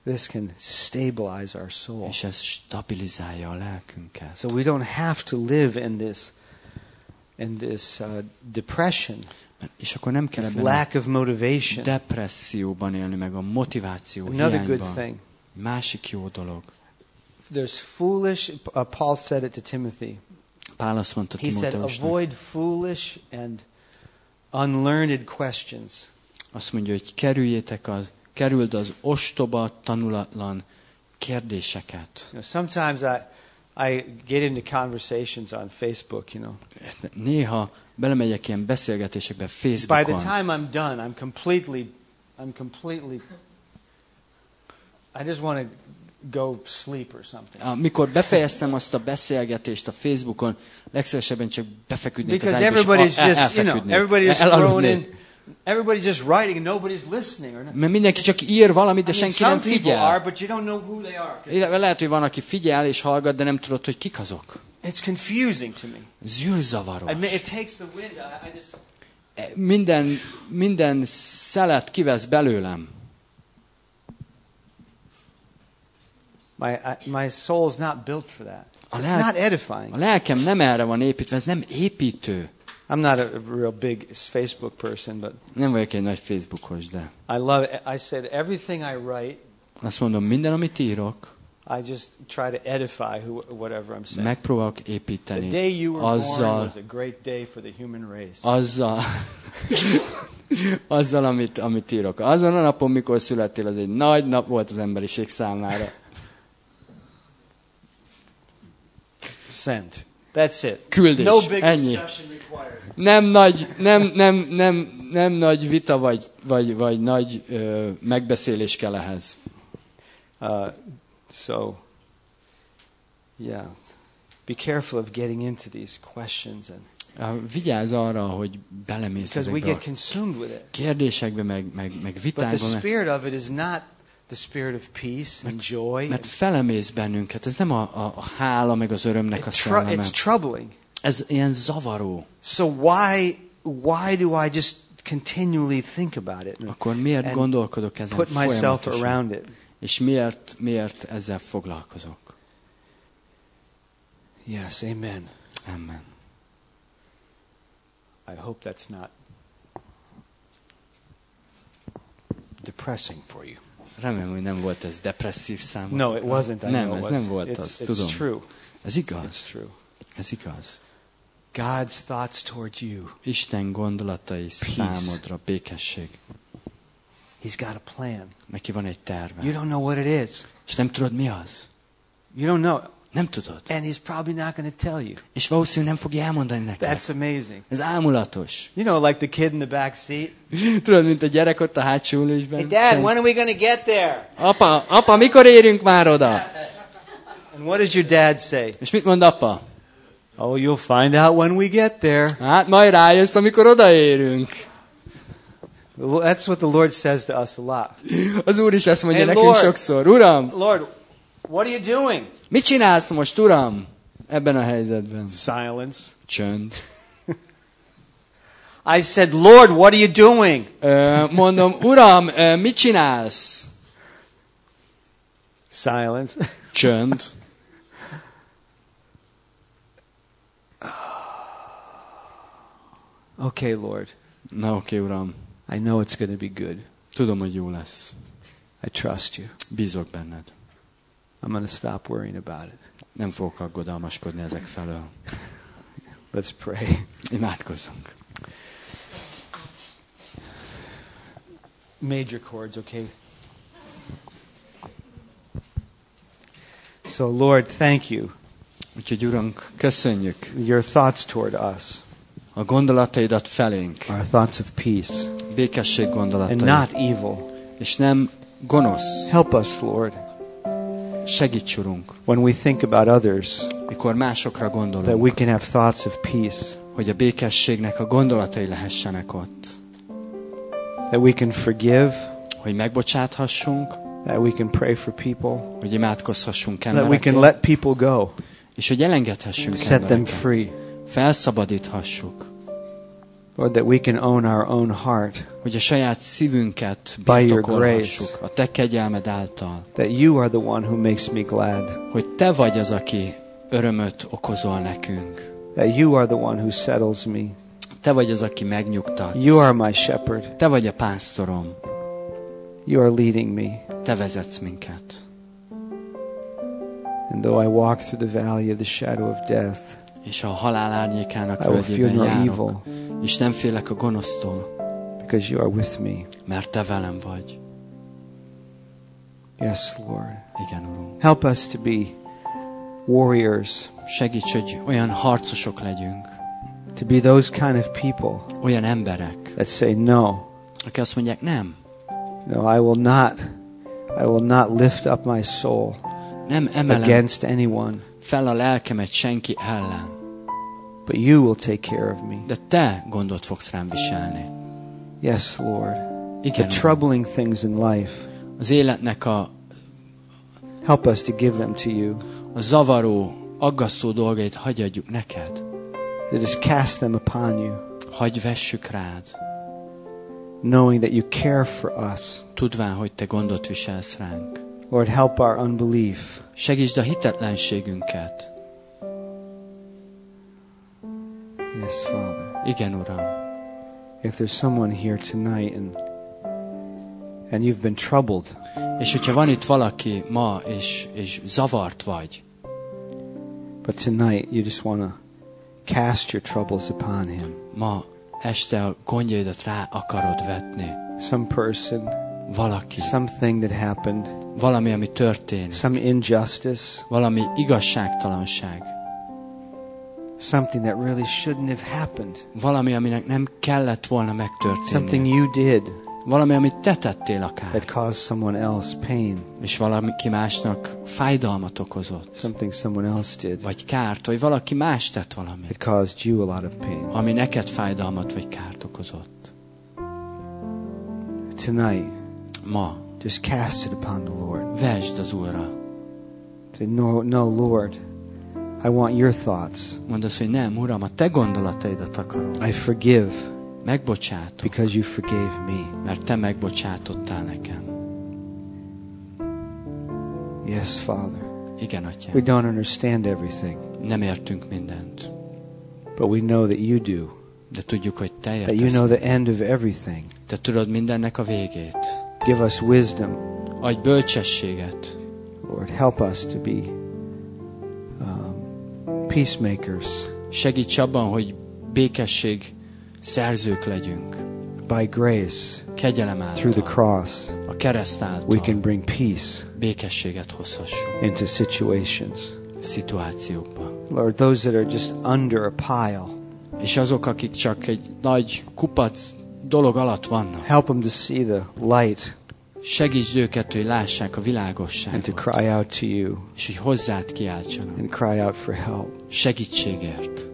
this can stabilize our soul. És ez stabilizálja a lelkünket. So we don't have to live in this depression, És akkor nem kell this ebben a lack of motivation. depresszióban élni, meg a motiváció Another good hiányban. thing. Másik jó dolog. There's foolish, Paul said it to Timothy. Pál azt mondta He said, Timóteusnak, avoid foolish and unlearned questions. azt mondja, hogy kerüld az ostoba, tanulatlan kérdéseket. Sometimes I get into conversations on Facebook, Néha belemegyek ilyen beszélgetésekbe By the Facebookon. time I'm done, I'm completely, I just want to go sleep or something. Amikor befejeztem azt a beszélgetést a Facebookon, legszívesebben csak befeküdnék az Because ágyba, és everybody's just, everybody is thrown in, everybody's just writing and nobody's listening. Mert mindenki csak ír valamit, de I mean, senki nem some people are, figyel. but you don't know who they are. Lehet, hogy van, aki figyel és hallgat, de nem tudod, hogy kik azok. It's confusing to me. Zűrzavaros. It takes the wind. I just... Minden szelet kivesz belőlem. My soul's not built for that. It's lelk- not edifying. A lelkem nem erre van építve, ez nem építő. I'm not a real big Facebook person, but Nem vagyok egy nagy Facebookos, de I said everything I write, azt mondom, minden, amit írok, I just try to edify whatever I'm saying. megpróbálok The építeni day you were born azzal, was a great day for the human race. azzal amit írok. Azon a napon, mikor születtél, az egy nagy nap volt az emberiség számára. Sent. That's it. Küldés. No big Ennyi. discussion required. Nem nagy vita vagy nagy megbeszélés kell ehhez. So, yeah, be careful of getting into these questions, and Vigyázz arra, hogy belemész because we ezekbe get a consumed with it. kérdésekbe, meg But the vitákba, spirit of it is not the spirit of peace and joy. mert felemész bennünket. Ez nem a hála, meg az örömnek a szelleme. It's troubling. Ez ilyen zavaró. So why do I just continually think about it and Akkor miért and gondolkodok ezen put myself folyamatosan? around it? És miért ezzel foglalkozok? Yes, amen. Amen. I hope that's not depressing for you. Remélem, hogy nem volt ez depresszív számotokra. No, it wasn't. I Nem, know ez it nem was. volt az, It's tudom. true. Ez igaz. It's true. Ez igaz. God's thoughts towards you. Isten gondolatai számodra, békesség. He's got a plan. Neki van egy terve. You don't know what it is. És nem tudod, mi az? You don't know. Nem tudod. And he's probably not going to tell you. És valószínűleg nem fogja elmondani neked. That's amazing. Ez ámulatos. You know, like the kid in the back seat. Tudod, mint a gyerek ott a hátsó ülésben. Hey, Dad, when are we going to get there? Apa, mikor érünk már oda? And what does your dad say? És mit mond apa? Oh, you'll find out when we get there. Hát majd rájössz, amikor odaérünk. That's what the Lord says to us a lot. Az Úr is ezt mondja Hey, nekünk Lord. sokszor. Uram, Lord, what are you doing? mit csinálsz most, Uram? Ebben a helyzetben. Silence. Csönd. I said, Lord, what are you doing? Mondom, Uram, mit csinálsz? Silence. Csönd. Okay, Lord. Na oké, Uram. I know it's going to be good. Tudom, hogy jó lesz. I trust you. Bízok benned. I'm going to stop worrying about it. Nem fogok aggodalmaskodni ezek felől. Let's pray. Imádkozzunk. Major chords, okay? So, Lord, thank you. Úgyhogy, Urunk, köszönjük Your thoughts toward us a gondolataidat felénk. are thoughts of peace Békesség and gondolatai. not evil. És nem gonosz. Help us, Lord, Segíts, Urunk, when we think about others, mikor másokra that gondolunk, we can have thoughts of peace, hogy a békességnek a gondolatai lehessenek ott. that we can forgive, Hogy megbocsáthassunk, that we can pray for people, hogy imádkozhassunk that we can emberekért, let people go, és hogy elengedhessünk set them embereket. free. Felszabadíthassuk. Lord, that we can own our own heart. Hogy a saját szívünket By your birtokolhassuk a te kegyelmed által. That you are the one who makes me glad. Hogy te vagy az, aki örömöt okozol nekünk. That you are the one who settles me. Te vagy az, aki megnyugtatsz. You are my shepherd. Te vagy a pásztorom. You are leading me. Te vezetsz minket. And though I walk through the valley of the shadow of death, és a halál árnyékának I will fear völgyében no járok, evil, és nem félek a gonosztól, because you are with me. mert te velem vagy. Yes, Lord. Igen, Urunk. Help us to be warriors, Segíts, hogy olyan harcosok legyünk, to be those kind of people olyan emberek, that say no. akik azt mondják, nem, No, I will not lift up my soul nem emelem against anyone, fel a lelkemet senki ellen, but you will take care of me. de te gondot fogsz rám viselni. Yes, Lord. Igen, The troubling things in life, az életnek help us to give them to you. a zavaró, aggasztó dolgait hagyj adjuk neked. To just cast them upon you, Hagyj vessük rád, knowing that you care for us. tudván, hogy te gondot viselsz ránk. Lord, help our unbelief. Segítsd a hitetlenségünket. Yes, Father. Igen, Uram. If there's someone here tonight and you've been troubled, És hogyha van itt valaki ma, és zavart vagy, but tonight you just want to cast your troubles upon him. ma este a gondjaidat rá akarod vetni. Some person, Valaki, something that happened, valami, ami történik, some injustice, valami igazságtalanság, something that really shouldn't have happened, valami, aminek nem kellett volna something megtörténni, you did valami, amit te tettél akár, that caused someone else pain, és valaki másnak fájdalmat okozott, something someone else did vagy kárt, vagy valaki más tett valamit, that caused you a lot of pain. ami neked fájdalmat vagy kárt okozott. Tonight, Ma just cast it upon the Lord. vesd az Úrra. Say, no, Lord, I want your thoughts. Mondd azt, hogy nem, Uram, a te gondolataidat akarom. I forgive Megbocsátok, because you forgave me. mert te megbocsátottál nekem. Yes, Father. Igen, We Atyám. don't understand everything, Nem értünk mindent, but we know that you do. de tudjuk, hogy te That you know értesz. the end of everything. Te tudod mindennek a végét. Give us wisdom, Adj bölcsességet. Lord. Help us to be peacemakers Segíts abban, hogy békesség szerzők legyünk. by grace. Kegyelem Through the által, cross, a kereszt we által can bring peace békességet hozhassunk into situations. szituációkba. Lord, those that are just under a pile, És azok, akik csak egy nagy kupac dolog alatt vannak, help them to see the light segítsd őket, hogy lássák a and to világosságot, cry out to you és hogy hozzád kiáltsanak. and cry out for help. Segítségért.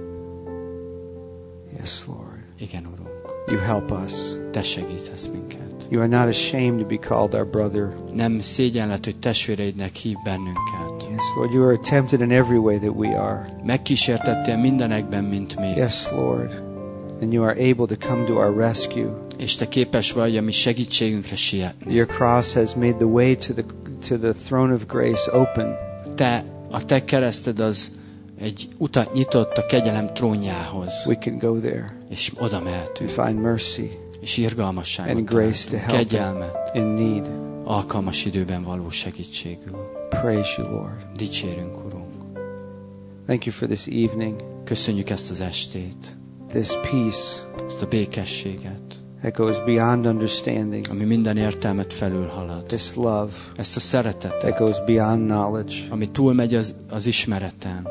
Yes, Lord. Igen, Urunk. You help us. Te segítesz minket. You are not ashamed to be called our brother. Nem szégyenlet, hogy testvéreidnek hív bennünket. Yes, Lord, you are tempted in every way that we are. Megkísértettél mindenekben, mint mi. Yes, Lord. And you are able to come to our rescue. És te képes vagy a mi segítségünkre sietni. Your cross has made the way to the throne of grace open. A te kereszted az egy utat nyitott a kegyelem trónjához. We can go there És oda and mehetünk. find mercy És irgalmasságot and grace to találtunk. help Kegyelmet. in need. Alkalmas időben való segítségül. Praise you, Lord. Dicsérünk, Urunk. Thank you for this evening, Köszönjük ezt az estét, this peace ezt a békességet, that goes beyond understanding, ami minden értelmet felülhalad. this love Ezt a that szeretetet, goes beyond knowledge. ami túlmegy az ismereten.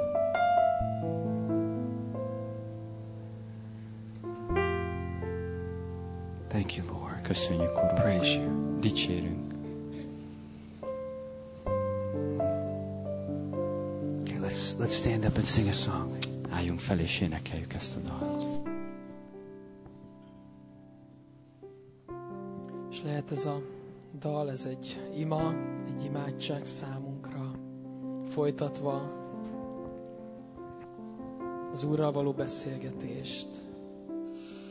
Thank you, Lord. Köszönjük, Urunk. Praise you. Dicsérünk. Okay, let's stand up and sing a song. Álljunk fel és énekeljük ezt a dalt. És lehet ez a dal, ez egy ima, egy imádság számunkra, folytatva az Úrral való beszélgetést.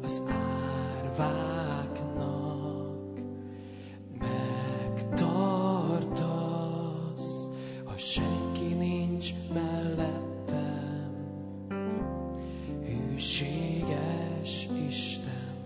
az árváknak megtartasz, ha senki nincs mellettem, hűséges Isten.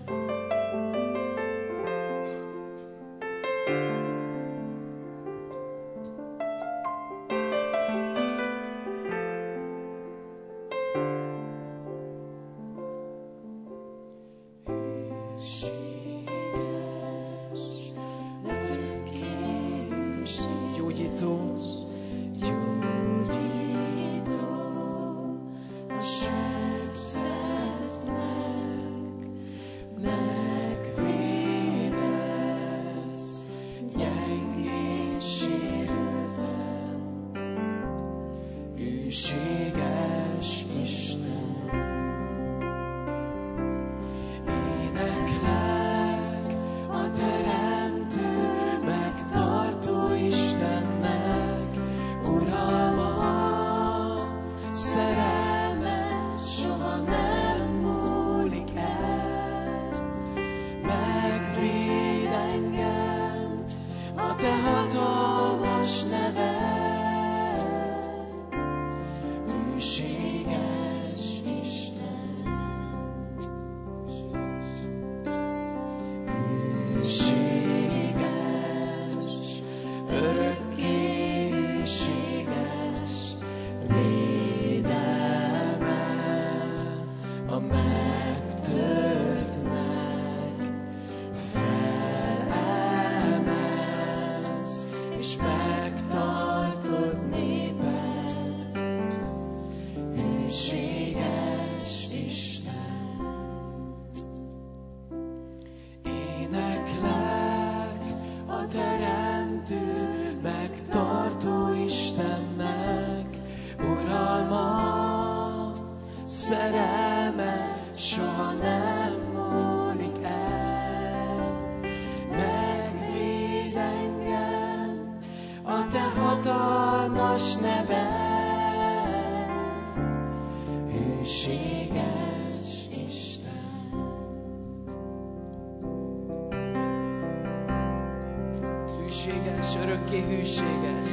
Hűséges, örökké hűséges.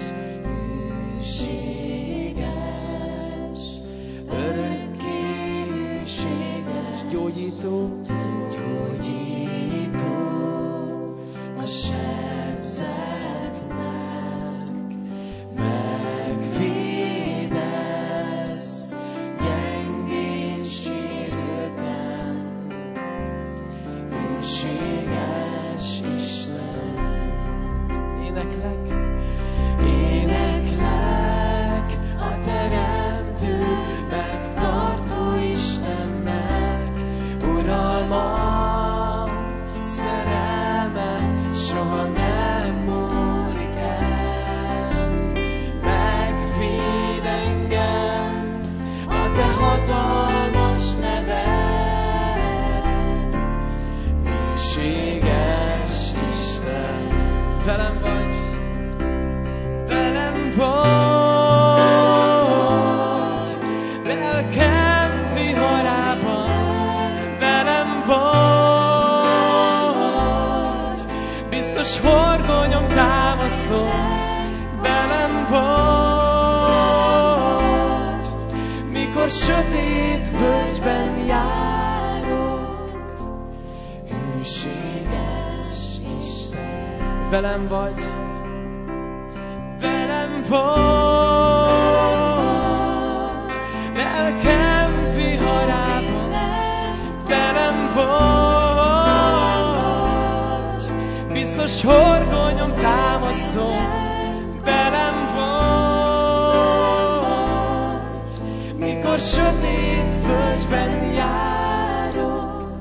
Hűséges, örökké hűséges. Gyógyító, gyógyító a sebzetnek. Megvédesz gyengén sérülten. Hűséges Isten. Éneklek a Teremtő, megtartó Istennek. Uralma, szerelme soha nem múlik el. Megvéd engem a te hatalmas neved. Hűséges Isten. Velem vagy, lelkem viharában, velem vagy, biztos horgonyom támaszol, velem vagy, mikor sötét völgyben járok, hűséges Isten. Velem vagy, lelkem viharában, velem vagy, biztos horgonyom támaszol, velem vagy, mikor sötét völgyben járok,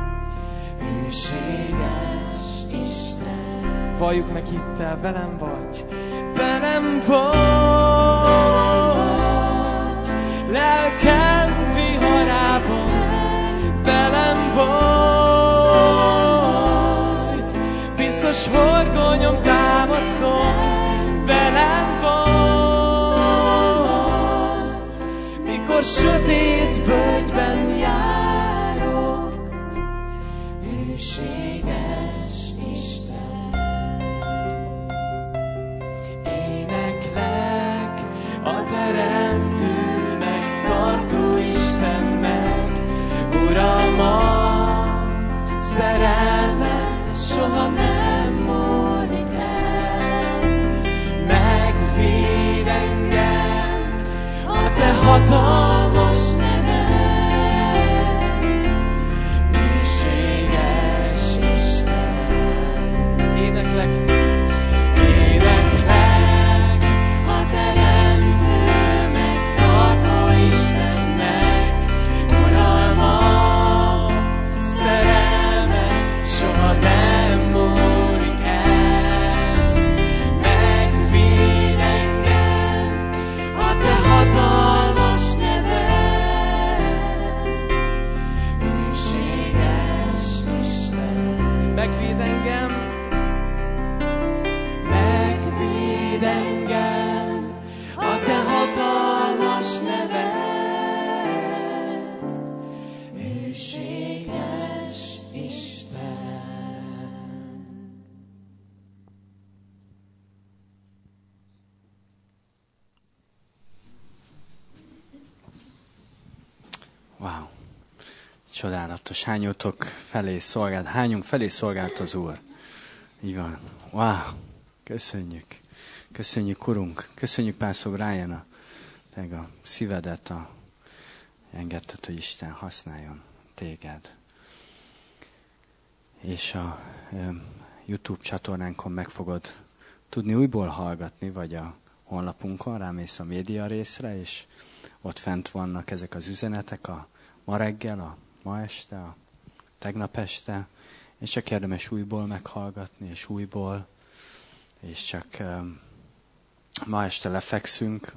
hűséges Isten. Valljuk meg hittel, velem vagy, lelkem viharában, velem vagy, biztos horgonyom támaszol, velem vagy, mikor sötét völgyben járok, hűséges Isten. Éneklek a teremtő, megtartó Istennek, Uram, a szerelme soha nem múlik el. Megvéd engem a te hatalmas neved, hűséges Isten. Éneklek a teremtő, megtartó Istennek, Uram, a szerelme soha nem múlik el. Megvéd engem a te hatalmas neved, hűséges Isten. Megvéd engem a te hatalmas neved, hűséges Isten. Wow. Csodálatos. Hányunk felé szolgált az Úr. Így van. Wow. Köszönjük. Köszönjük, Urunk. Köszönjük, Pásztor Brian, a szívedet, engedted, hogy Isten használjon téged. És a YouTube csatornánkon meg fogod tudni újból hallgatni, vagy a honlapunkon rámész a média részre, és ott fent vannak ezek az üzenetek a ma reggel, a ma este, a tegnap este, és csak érdemes újból meghallgatni, és újból, és csak ma este lefekszünk,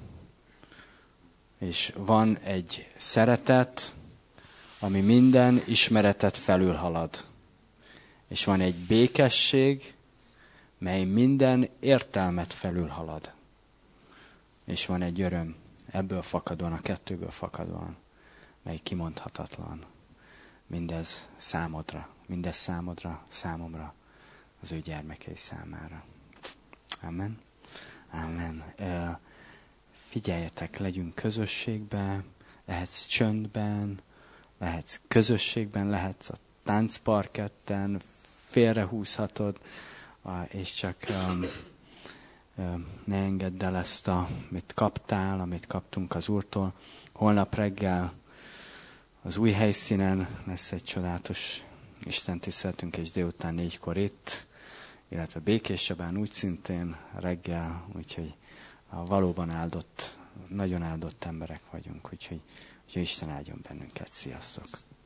és van egy szeretet, ami minden ismeretet felülhalad. És van egy békesség, mely minden értelmet felülhalad. És van egy öröm, ebből fakadóan, a kettőből fakadóan, mely kimondhatatlan. Mindez számodra, számomra, az ő gyermekei számára. Amen. Amen. Figyeljetek, legyünk közösségben, lehetsz csöndben, lehetsz közösségben, lehetsz a táncparketten, félrehúzhatod, és csak ne engedd el ezt, amit kaptál, amit kaptunk az Úrtól. Holnap reggel az új helyszínen lesz egy csodálatos istentiszteletünk, és délután 4-kor itt, illetve Békéscsabán úgy szintén reggel, úgyhogy valóban áldott, nagyon áldott emberek vagyunk, úgyhogy Isten áldjon bennünket. Sziasztok!